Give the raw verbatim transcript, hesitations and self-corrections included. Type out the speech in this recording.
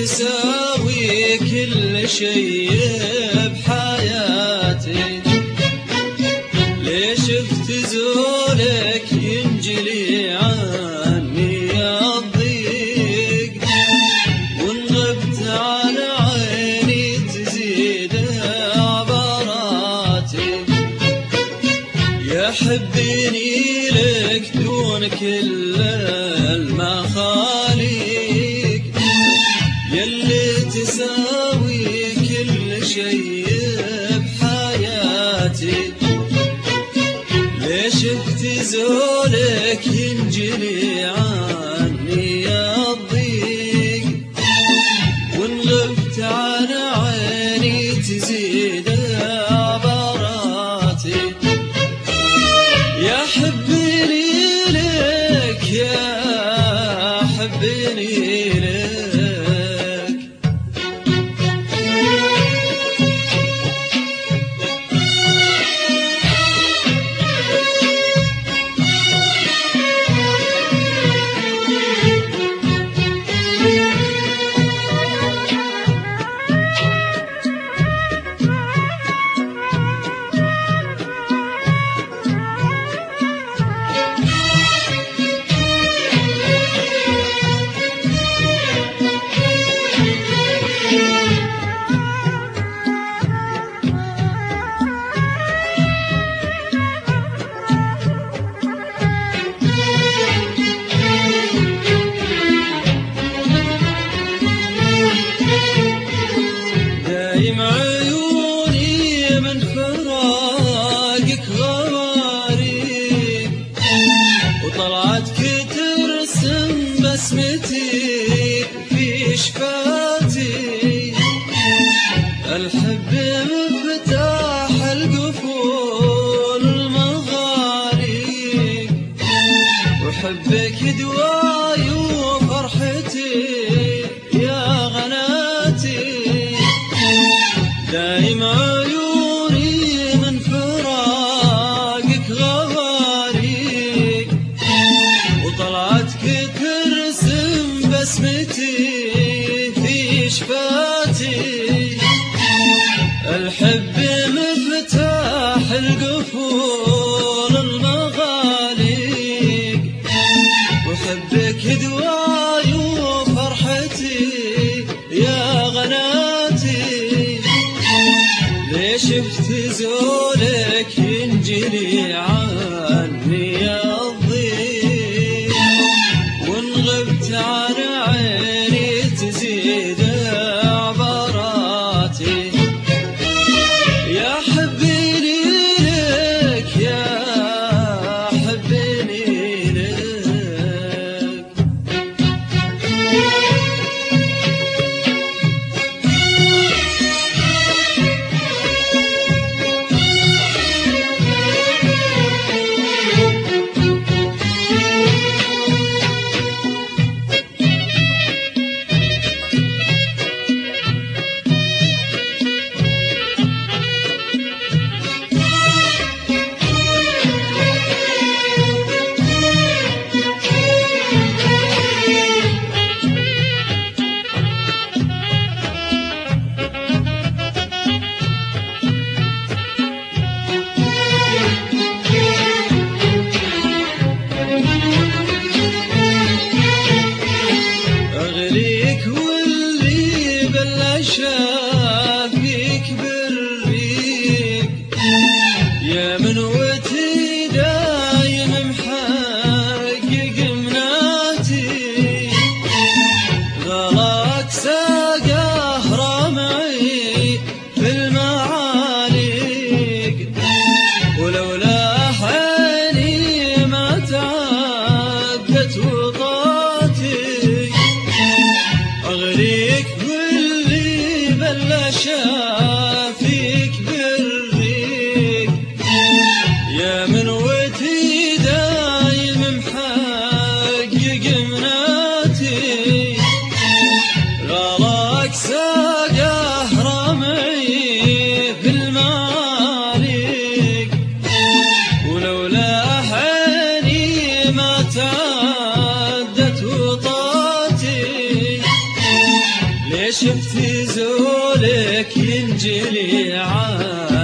تساوي كل شيء بحياتي، ليش بتزولك ينجلي عني الضيق، وإن غبت عن عيني تزيد عبراتي، يا حبيني لك دون كل المخاليق، يلي تساوي كل شيء بحياتي، ليش بتزولك ينجلي عني الضيق، وإن غبت عن عيني تزيد عبراتي، يا حبيني لك يا حبيني لك. دايم عيوني من فراقك غواريق، وطلعتك ترسم بسمتي في شفاتي، الحب مفتاح القفول المغاليق، وحبك دواي وفرحتي يا غناتي، دايم عيوني من فراقك غواريق، وطلعتك ترسم بسمتي في شفاتي، الحب مفتاح القفول المغاليق، وحبك دواي وفرحتي يا غناتي، ليش بتزولك ينجلي عني الضيق، وإن غبت عن عيني تزيد عبراتي، يا حبيني لك يا حبيني لك. أغريك واللي بلشافيك بالريق، يا منوتي دايم محقق مناتي، غلاك ساقه رمعي في المعاليق، ولولا عيني ما تعدت وطاتي، أغريك واللي بلشافيك بالريق، يا منوتي دايم محقق مناتي، غلاك ساقه رمعي في المعاليق، ولولا عيني ما تعدت وطاتي، شفت زولك ينجلي عاد